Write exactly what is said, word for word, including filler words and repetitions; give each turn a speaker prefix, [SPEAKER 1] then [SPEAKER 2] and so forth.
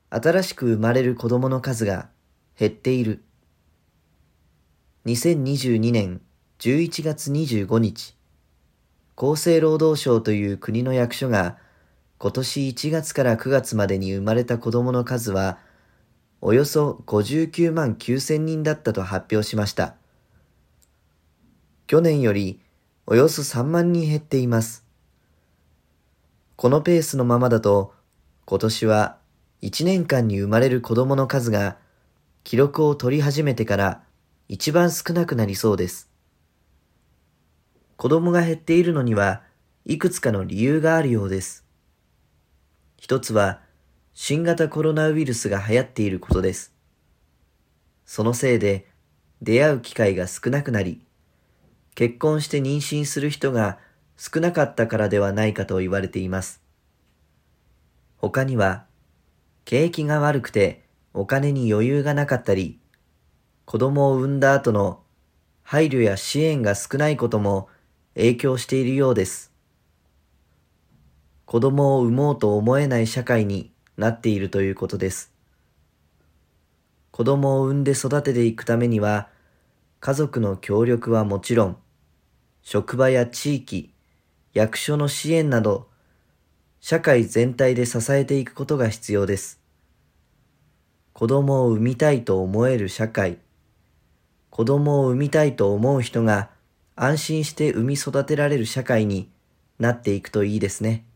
[SPEAKER 1] 新しく生まれる子供の数が減っている。にせんにじゅうにねんじゅういちがつにじゅうごにち、厚生労働省という国の役所が今年いちがつからくがつまでに生まれた子供の数はおよそごじゅうきゅうまんきゅうせんにんだったと発表しました。去年よりおよそさんまんにん減っています。このペースのままだと今年はいちねんかんに生まれる子供の数が記録を取り始めてから一番少なくなりそうです。子供が減っているのにはいくつかの理由があるようです。一つは新型コロナウイルスが流行っていることです。そのせいで出会う機会が少なくなり、結婚して妊娠する人が少なかったからではないかと言われています。他には景気が悪くてお金に余裕がなかったり、子供を産んだ後の配慮や支援が少ないことも影響しているようです。子供を産もうと思えない社会になっているということです。子供を産んで育てていくためには、家族の協力はもちろん、職場や地域、役所の支援など、社会全体で支えていくことが必要です。子供を産みたいと思える社会、子供を産みたいと思う人が安心して産み育てられる社会になっていくといいですね。